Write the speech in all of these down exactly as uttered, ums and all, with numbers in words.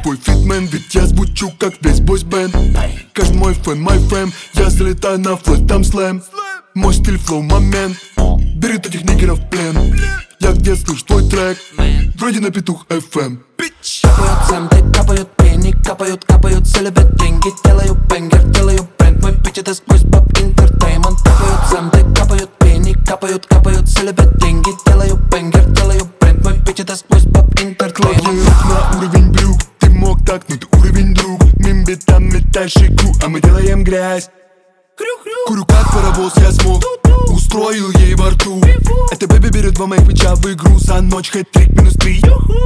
твой фитмен, ведь я звучу как весь бойсбенд. Каждый мой фэн, мой фэм, я залетаю на флэт, там слэм. Мой стиль, флоу, момент, берет этих нигеров в плен. Я где слышу твой трек, вроде на петух эф эм. Капают центы, капают пени, капают, капают с любят деньги. Делаю бенгер, делаю бренд, мой питч это сквозь баб интертеймент. Капают центы, капают пени, капают, капают с любят деньги. Делаю бенгер, делаю бренд, мой питч это сквозь баб интертеймент. Клади рук на уровень брюк, ты мог так, но ты уровень друг. Мимби там метаешь игру, а мы делаем грязь. Курю как паровоз, я смог, устроил ей во рту. Это бэби берет два моих мяча в игру. За ночь хэт-трик минус три.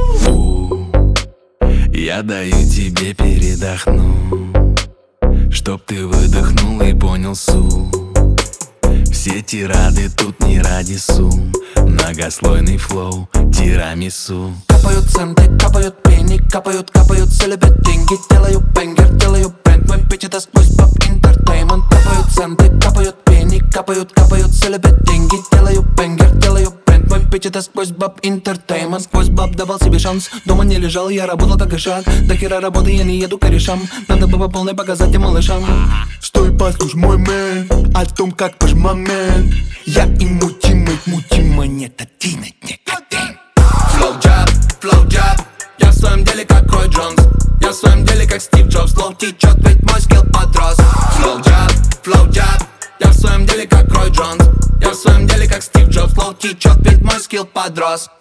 Я даю тебе передохнуть, чтоб ты выдохнул и понял суть. Все тирады тут не ради сумм, многослойный флоу, тирамису. Капают центы, капают пени, капают, капают, все любят деньги. Делаю бенгер, делаю бренд, мой питч это сквозь баб интертеймент. Капают центы, капают пени, капают, капают, все любят деньги. Делаю бенгер, делаю бренд, мой питч это сквозь баб интертеймент. Сквозь баб давал себе шанс, дома не лежал, я работал как ишак. До хера работы я не еду корешам, надо бы по полной показать и малышам. Стой, послушай мой мэн, о том, как ваш момент. Я и мутимейт, мутима нет один, нет один. Флоу джаб, флоу джаб, я в своем деле как Рой Джонс. Я в своем деле как Стив Джобс, флоу течет, ведь мой скилл подрос. Флоу джаб, флоу джаб, я в своем деле как Рой Джонс. Я в своем деле как Стив Джобс, флоу течет, ведь мой скилл подрос.